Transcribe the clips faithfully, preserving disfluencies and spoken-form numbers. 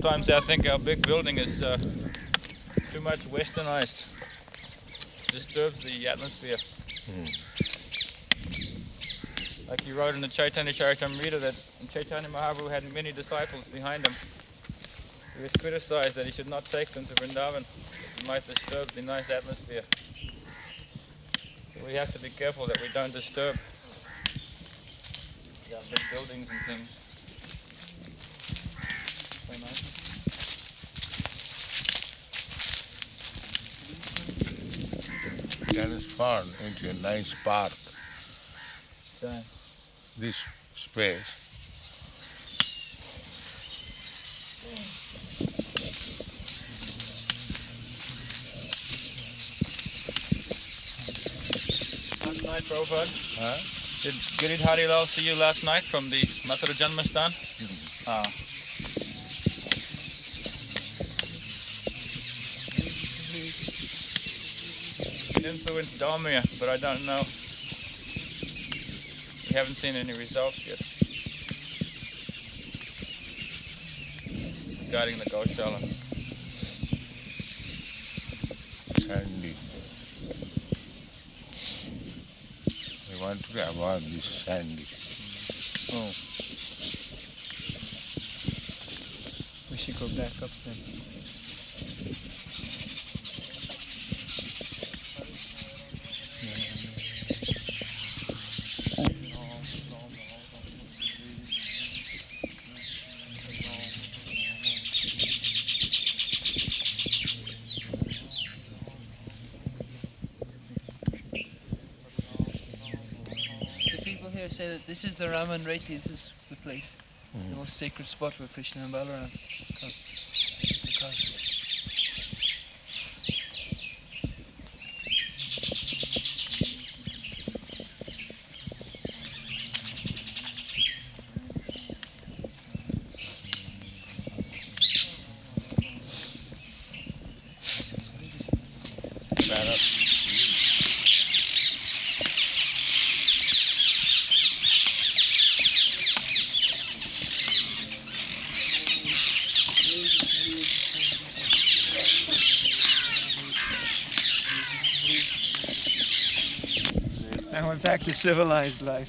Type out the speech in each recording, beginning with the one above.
Sometimes I think our big building is uh, too much westernized. Disturbs the atmosphere. Mm. Like he wrote in the Chaitanya Charitamrita that Chaitanya Mahaprabhu had many disciples behind him. He was criticized that he should not take them to Vrindavan. It might disturb the nice atmosphere. So we have to be careful that we don't disturb the big buildings and things. So nice. Transformed into a nice park. Okay. This space. Last night, Prabhupada, Huh? did Giridhari Lal see you last night from the Mathura Janmastan? Mm-hmm. Ah. Influenced Dalmia, but I don't know. We haven't seen any results yet regarding the Goshala. Sandy. We want to avoid this sandy. Oh. We should go back up then. Say that this is the Raman Reti, this is the place, mm. the most sacred spot where Krishna and Balaram come. Because I went back to civilized life.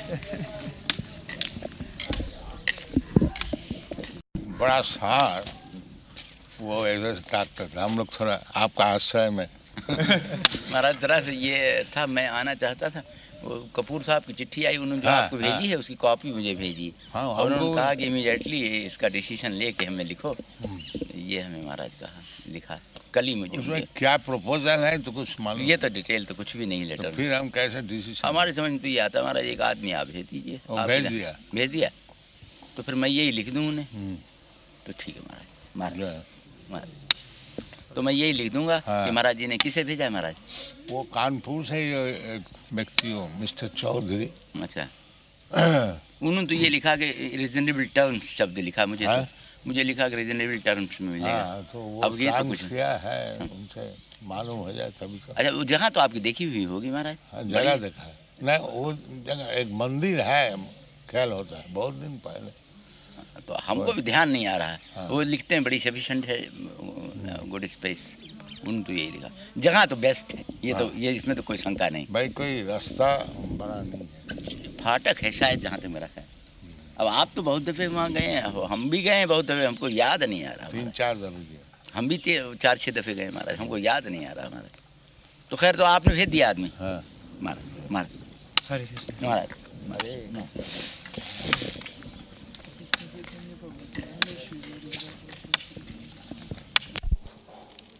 बड़ा सार वो ऐसे ताकत था हम लोग थोड़ा आपका आश्रय में महाराज जरा से ये था मैं आना चाहता था वो कपूर साहब की चिट्ठी आई उन्होंने जो हाँ, आपको भेजी हाँ, है उसकी कॉपी मुझे भेजी हाँ, और उन्होंने कहा कि इमीडिएटली इसका डिसीजन लेके हमें लिखो ये हमें महाराज कहा लिखा कल ही मुझे उसमें क्या प्रपोजल है तो कुछ मालूम ये तो डिटेल तो कुछ भी नहीं लेटर तो फिर हम कैसे डिसीजन हमारे समझ में तो ये आता महाराज एक आदमी आप भेज दीजिए भेज दिया भेज दिया तो फिर मैं यही लिख दूँ उन्हें तो ठीक है महाराज महाराज तो मैं यही लिख दूंगा हाँ। कि महाराज जी ने किसे भेजा है महाराज वो कानपुर से एक व्यक्ति हो मिस्टर चौधरी अच्छा उन्होंने तो ये लिखा कि रीजनेबल टर्म्स शब्द लिखा मुझे हाँ? तो मुझे लिखा कि रीजनेबल टर्म्स में मिलेगा हाँ, तो वो अब ये तो कुछ किया है उनसे मालूम हो जाए तभी तो अच्छा वो जगह तो आपकी देखी हुई होगी महाराज हाँ, जगह देखा है नहीं वो जगह एक मंदिर है ख्याल होता है बहुत दिन पहले तो हमको भी ध्यान नहीं आ रहा है हाँ। वो लिखते हैं बड़ी सफिशिएंट है गुड स्पेस उन तो यही लिखा जगह तो बेस्ट है ये हाँ। तो ये इसमें तो कोई शंका नहीं भाई कोई रास्ता बड़ा नहीं है फाटक है शायद जहाँ तक मेरा है अब आप तो बहुत दफ़े वहाँ गए हैं हम भी गए हैं बहुत दफ़े हमको याद नहीं आ रहा तीन चार दफ़े हम भी चार छः दफ़े गए महाराज हमको याद नहीं आ रहा महाराज तो खैर तो आपने भेज दिया आदमी हाँ महाराज महाराज महाराज